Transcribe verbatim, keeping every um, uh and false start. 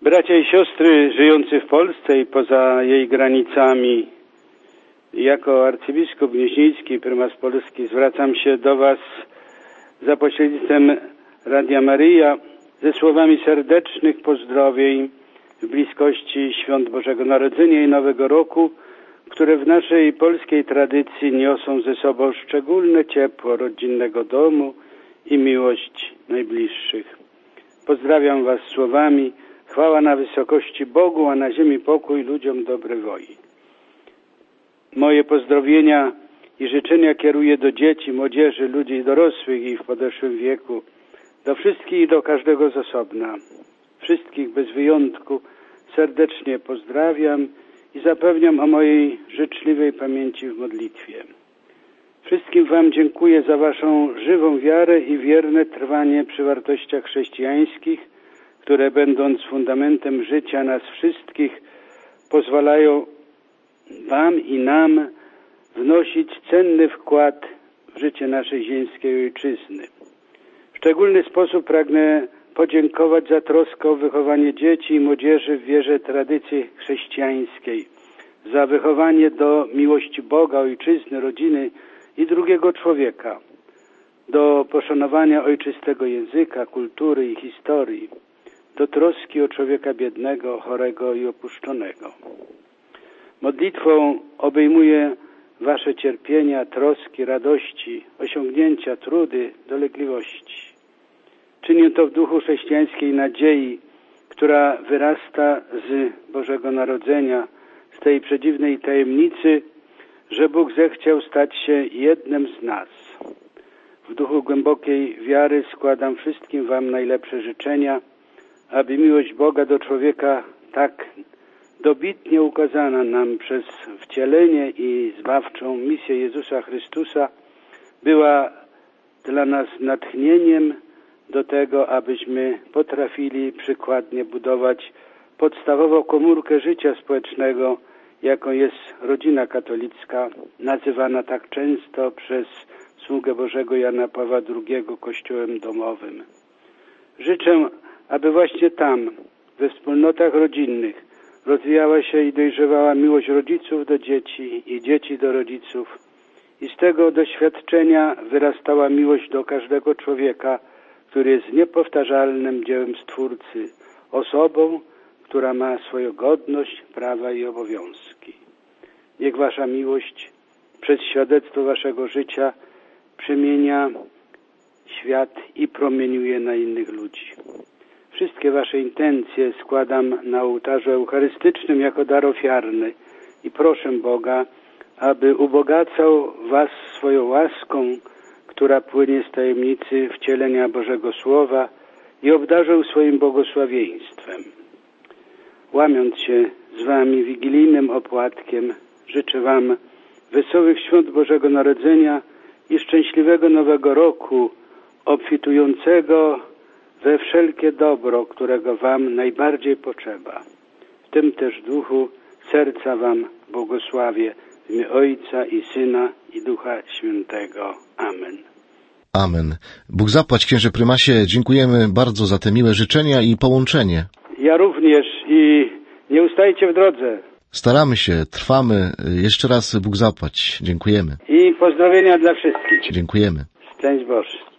Bracia i siostry żyjący w Polsce i poza jej granicami, jako arcybiskup gnieźnieński, prymas Polski, zwracam się do Was za pośrednictwem Radia Maryja ze słowami serdecznych pozdrowień w bliskości świąt Bożego Narodzenia i Nowego Roku, które w naszej polskiej tradycji niosą ze sobą szczególne ciepło rodzinnego domu i miłość najbliższych. Pozdrawiam Was słowami: chwała na wysokości Bogu, a na ziemi pokój ludziom dobry woi. Moje pozdrowienia i życzenia kieruję do dzieci, młodzieży, ludzi dorosłych i w podeszłym wieku, do wszystkich i do każdego z osobna. Wszystkich bez wyjątku serdecznie pozdrawiam i zapewniam o mojej życzliwej pamięci w modlitwie. Wszystkim Wam dziękuję za Waszą żywą wiarę i wierne trwanie przy wartościach chrześcijańskich, które będąc fundamentem życia nas wszystkich, pozwalają Wam i nam wnosić cenny wkład w życie naszej ziemskiej ojczyzny. W szczególny sposób pragnę podziękować za troskę o wychowanie dzieci i młodzieży w wierze tradycji chrześcijańskiej, za wychowanie do miłości Boga, ojczyzny, rodziny i drugiego człowieka, do poszanowania ojczystego języka, kultury i historii, do troski o człowieka biednego, chorego i opuszczonego. Modlitwą obejmuję Wasze cierpienia, troski, radości, osiągnięcia, trudy, dolegliwości. Czynię to w duchu chrześcijańskiej nadziei, która wyrasta z Bożego Narodzenia, z tej przedziwnej tajemnicy, że Bóg zechciał stać się jednym z nas. W duchu głębokiej wiary składam wszystkim Wam najlepsze życzenia, aby miłość Boga do człowieka, tak dobitnie ukazana nam przez wcielenie i zbawczą misję Jezusa Chrystusa, była dla nas natchnieniem do tego, abyśmy potrafili przykładnie budować podstawową komórkę życia społecznego, jaką jest rodzina katolicka, nazywana tak często przez sługę Bożego Jana Pawła drugiego Kościołem domowym. Życzę, aby właśnie tam, we wspólnotach rodzinnych, rozwijała się i dojrzewała miłość rodziców do dzieci i dzieci do rodziców i z tego doświadczenia wyrastała miłość do każdego człowieka, który jest niepowtarzalnym dziełem Stwórcy, osobą, która ma swoją godność, prawa i obowiązki. Niech Wasza miłość przez świadectwo Waszego życia przemienia świat i promieniuje na innych ludzi. Wszystkie Wasze intencje składam na ołtarzu eucharystycznym jako dar ofiarny i proszę Boga, aby ubogacał Was swoją łaską, która płynie z tajemnicy wcielenia Bożego Słowa, i obdarzył swoim błogosławieństwem. Łamiąc się z Wami wigilijnym opłatkiem, życzę Wam wesołych świąt Bożego Narodzenia i szczęśliwego Nowego Roku, obfitującego we wszelkie dobro, którego Wam najbardziej potrzeba. W tym też duchu serca Wam błogosławię w imię Ojca i Syna i Ducha Świętego. Amen. Amen. Bóg zapłać, księże prymasie, dziękujemy bardzo za te miłe życzenia i połączenie. Ja również i nie ustajcie w drodze. Staramy się, trwamy. Jeszcze raz Bóg zapłać. Dziękujemy. I pozdrowienia dla wszystkich. Dziękujemy. Szczęść Boże.